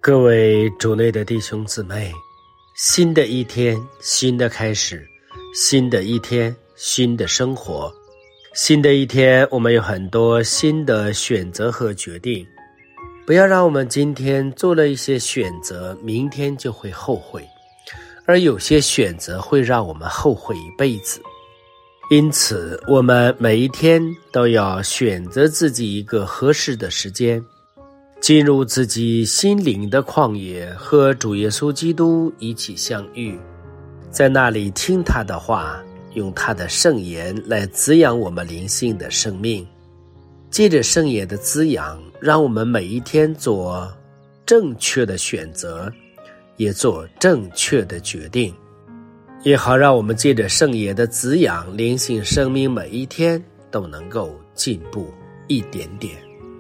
各位主内的弟兄姊妹，新的一天，新的开始，新的一天，新的生活，新的一天，我们有很多新的选择和决定。不要让我们今天做了一些选择，明天就会后悔，而有些选择会让我们后悔一辈子。因此，我们每一天都要选择自己一个合适的时间，进入自己心灵的旷野，和主耶稣基督一起相遇，在那里听他的话，用他的圣言来滋养我们灵性的生命。借着圣言的滋养，让我们每一天做正确的选择，也做正确的决定，也好让我们借着圣言的滋养，灵性生命每一天都能够进步一点点。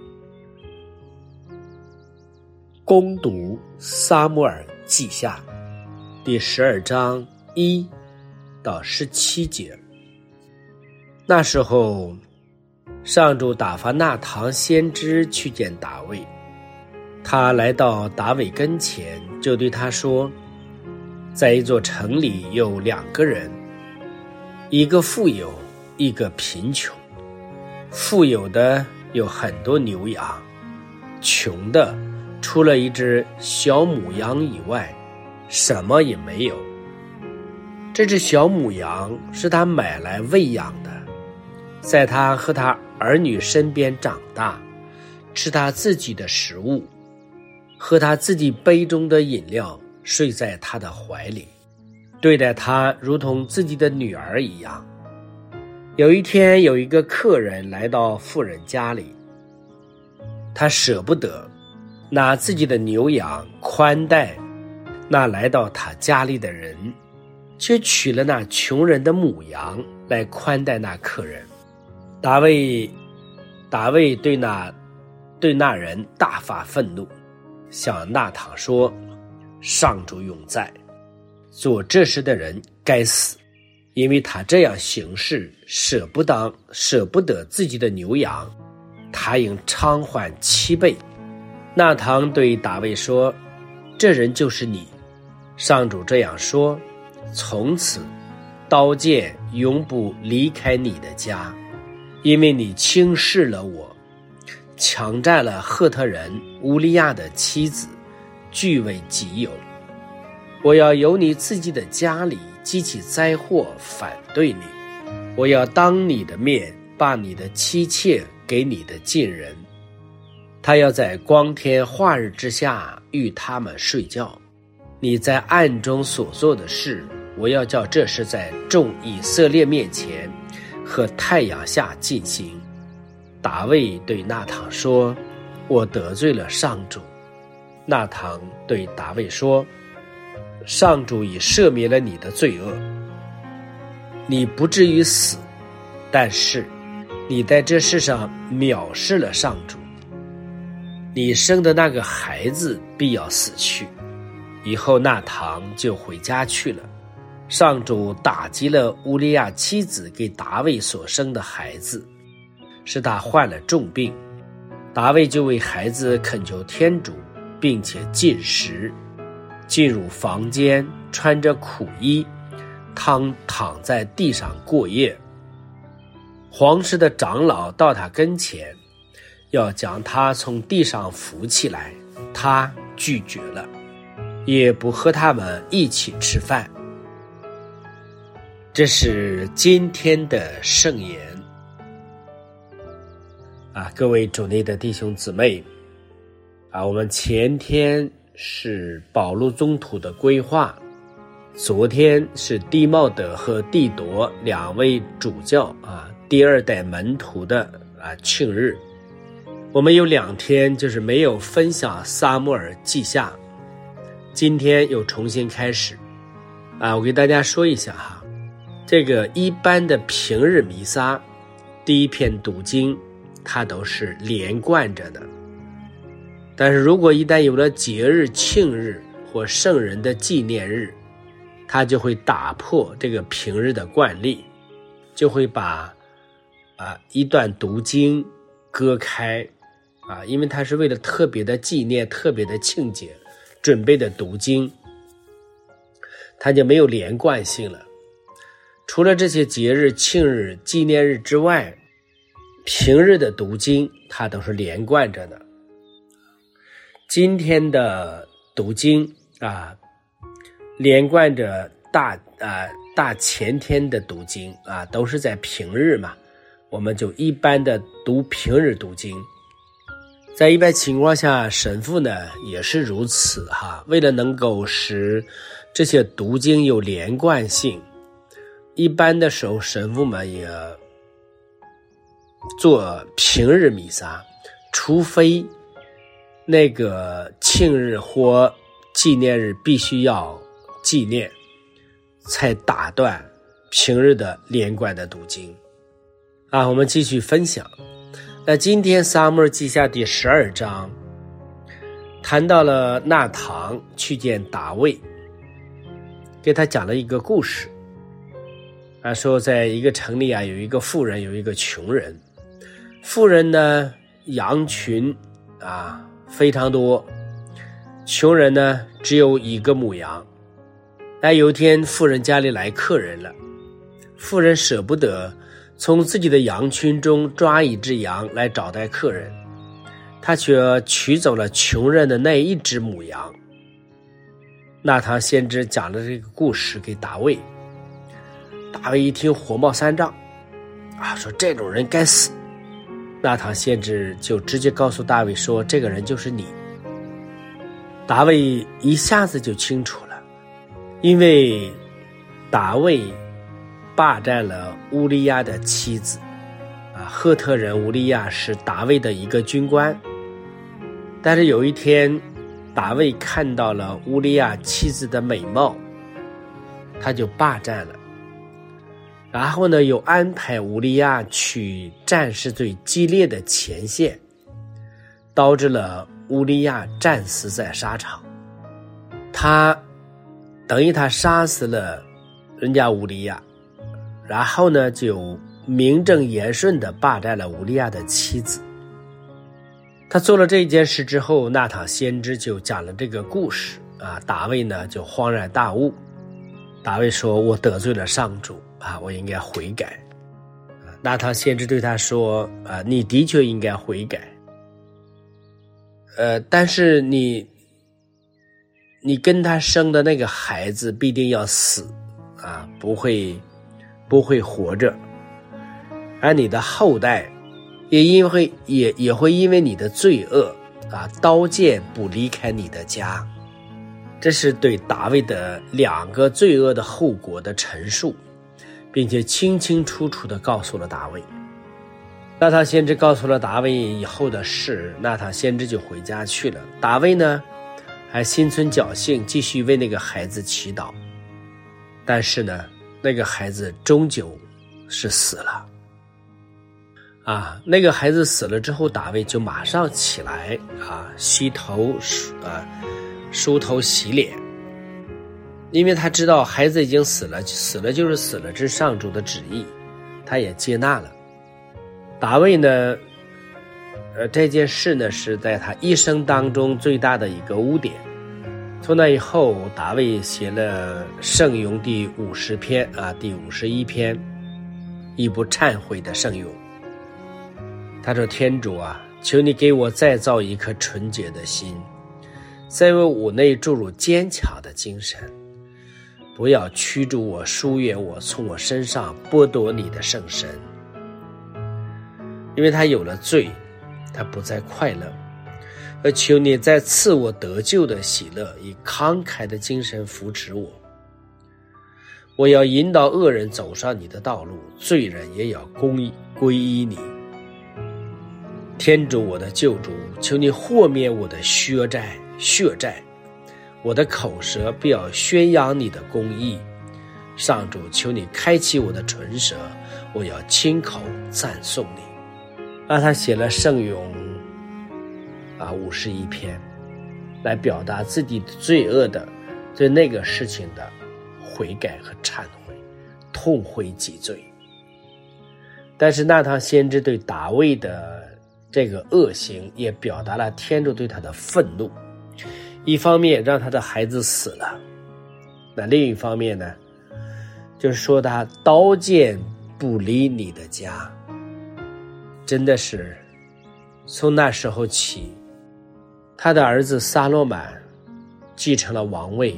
攻读撒母耳记下第12章1到17节。那时候，上主打发纳堂先知去见大卫，他来到大卫跟前，就对他说，在一座城里有2个人，一个富有，一个贫穷。富有的有很多牛羊，穷的除了一只小母羊以外，什么也没有。这只小母羊是他买来喂养的，在他和他儿女身边长大，吃他自己的食物，喝他自己杯中的饮料，睡在他的怀里，对待他如同自己的女儿一样。有一天，有一个客人来到富人家里，他舍不得拿自己的牛羊宽待那来到他家里的人，却取了那穷人的母羊来宽待那客人。大卫对那人大发愤怒，向纳堂说，上主永在，做这事的人该死，因为他这样行事，舍不得自己的牛羊，他应偿还7倍。纳堂对大卫说，这人就是你，上主这样说，从此刀剑永不离开你的家，因为你轻视了我，强占了赫特人乌利亚的妻子，据为己有。我要由你自己的家里激起灾祸，反对你。我要当你的面，把你的妻妾给你的近人，他要在光天化日之下与他们睡觉。你在暗中所做的事，我要叫这事在众以色列面前和太阳下进行。大卫对纳堂说，我得罪了上主。纳堂对大卫说，上主已赦免了你的罪恶，你不至于死，但是你在这世上藐视了上主，你生的那个孩子必要死去。以后纳堂就回家去了。上主打击了乌利亚妻子给大卫所生的孩子，使他患了重病。大卫就为孩子恳求天主，并且禁食，进入房间，穿着苦衣，躺在地上过夜。皇室的长老到他跟前，要将他从地上扶起来，他拒绝了，也不和他们一起吃饭。这是今天的圣言。各位主内的弟兄姊妹，我们前天是保禄宗徒的规划，昨天是弟茂德和弟铎2位主教第2代门徒的庆日。我们有2天就是没有分享撒母耳记下，今天又重新开始。我给大家说一下这个一般的平日弥撒第一篇读经它都是连贯着的，但是如果一旦有了节日、庆日或圣人的纪念日，它就会打破这个平日的惯例，就会把一段读经割开因为它是为了特别的纪念、特别的庆节， 准备的读经，它就没有连贯性了。除了这些节日、庆日、纪念日之外，平日的读经它都是连贯着的。今天的读经连贯着大前天的读经都是在平日嘛，我们就一般的读平日读经。在一般情况下，神父呢也是如此为了能够使这些读经有连贯性，一般的时候神父们也做平日弥撒，除非那个庆日或纪念日必须要纪念，才打断平日的连贯的读经我们继续分享。那今天撒母耳记下第12章谈到了纳堂去见大卫，给他讲了一个故事说在一个城里有一个富人，有一个穷人。富人呢羊群非常多，穷人呢只有一个母羊。有一天富人家里来客人了，富人舍不得从自己的羊群中抓一只羊来招待客人，他却取走了穷人的那一只母羊。纳堂先知讲了这个故事给大卫，大卫一听火冒三丈说这种人该死。纳堂先知就直接告诉大卫说这个人就是你。大卫一下子就清楚了，因为大卫霸占了乌利亚的妻子赫特人乌利亚是大卫的一个军官，但是有一天大卫看到了乌利亚妻子的美貌，他就霸占了，然后呢又安排乌利亚去战事最激烈的前线，导致了乌利亚战死在沙场。他等于他杀死了人家乌利亚，然后呢就名正言顺地霸占了乌利亚的妻子。他做了这件事之后，纳堂先知就讲了这个故事大卫呢就恍然大悟。大卫说我得罪了上主我应该悔改。纳堂先知对他说你的确应该悔改，但是你跟他生的那个孩子必定要死不会活着，而你的后代也会因为你的罪恶刀剑不离开你的家。这是对大卫的2个罪恶的后果的陈述，并且清清楚楚地告诉了大卫。纳堂先知告诉了大卫以后的事，纳堂先知就回家去了。大卫呢还心存侥幸，继续为那个孩子祈祷，但是呢那个孩子终究是死了那个孩子死了之后，大卫就马上起来洗头梳头洗脸，因为他知道孩子已经死了，死了就是死了，这是上主的旨意，他也接纳了。大卫呢这件事呢是在他一生当中最大的一个污点。从那以后，大卫写了圣咏第50篇第51篇，一部忏悔的圣咏。他说天主求你给我再造一颗纯洁的心，再为我内注入坚强的精神，不要驱逐我，疏远我，从我身上剥夺你的圣神。因为他有了罪，他不再快乐，求你再赐我得救的喜乐，以慷慨的精神扶持我。我要引导恶人走上你的道路，罪人也要皈依你。天主我的救主，求你豁免我的血债，我的口舌必要宣扬你的公义。上主，求你开启我的唇舌，我要亲口赞颂你。他写了圣咏51篇，来表达自己罪恶的对那个事情的悔改和忏悔，痛悔己罪。但是纳堂先知对大卫的这个恶行也表达了天主对他的愤怒， 一方面让他的孩子死了，那另一方面呢，就是说他刀剑不离你的家。真的是从那时候起，他的儿子撒罗满继承了王位，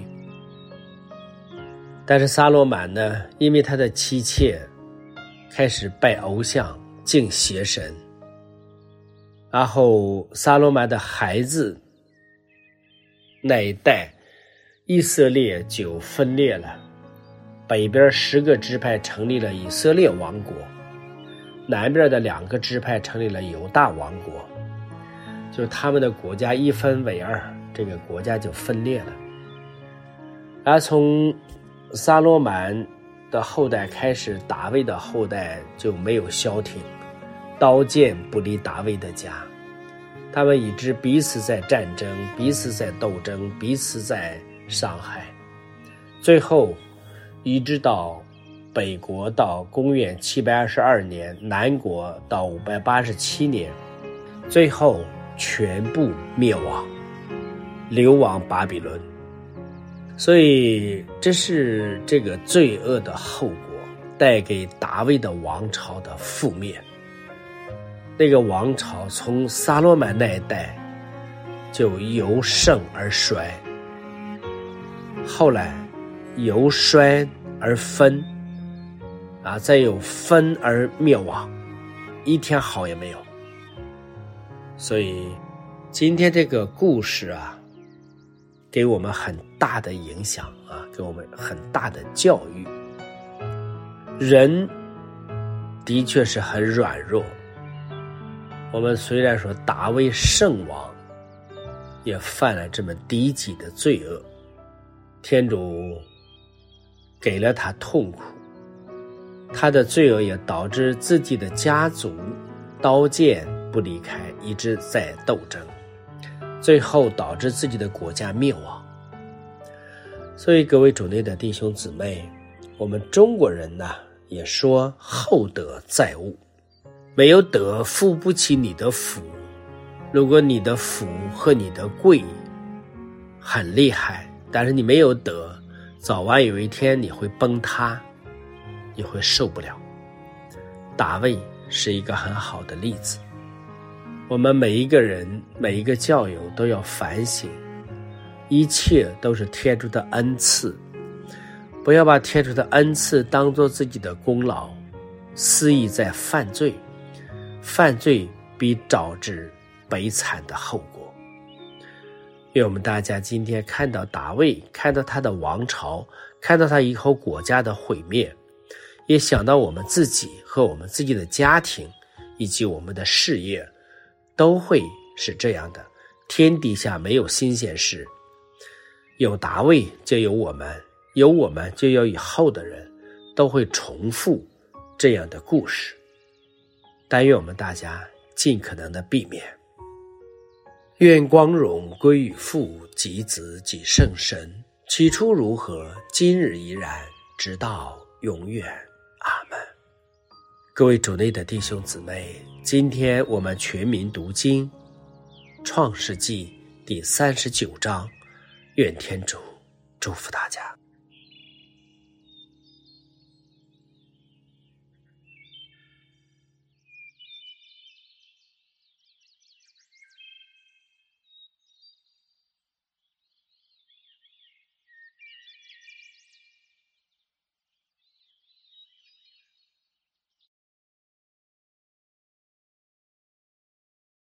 但是撒罗满呢，因为他的妻妾开始拜偶像敬邪神，然后撒罗满的孩子那一代以色列就分裂了，北边10个支派成立了以色列王国，南边的2个支派成立了犹大王国，就是他们的国家一分为二，这个国家就分裂了。而从撒罗满的后代开始，大卫的后代就没有消停，刀剑不离大卫的家，他们一直彼此在战争，彼此在斗争，彼此在伤害，最后一直到北国到公元722年，南国到587年，最后全部灭亡，流亡巴比伦。所以这是这个罪恶的后果带给大卫的王朝的覆灭。那个王朝从撒罗满那一代就由盛而衰，后来由衰而分，再有分而灭亡，一天好也没有。所以今天这个故事给我们很大的影响给我们很大的教育。人的确是很软弱，我们虽然说大卫圣王也犯了这么低级的罪恶，天主给了他痛苦，他的罪恶也导致自己的家族刀剑不离开，一直在斗争，最后导致自己的国家灭亡。所以各位主内的弟兄姊妹，我们中国人也说厚德载物，没有德付不起你的福。如果你的福和你的贵很厉害，但是你没有德，早晚有一天你会崩塌，你会受不了。大卫是一个很好的例子，我们每一个人每一个教友都要反省，一切都是天主的恩赐，不要把天主的恩赐当作自己的功劳，肆意在犯罪，犯罪必招致悲惨的后果。愿我们大家今天看到大卫，看到他的王朝，看到他以后国家的毁灭，也想到我们自己和我们自己的家庭以及我们的事业都会是这样的。天底下没有新鲜事，有大卫就有我们，有我们就有以后的人，都会重复这样的故事。但愿我们大家尽可能的避免。愿光荣归于父及子及圣神，起初如何，今日依然，直到永远。阿们。各位主内的弟兄姊妹，今天我们全民读经创世纪第39章，愿天主祝福大家。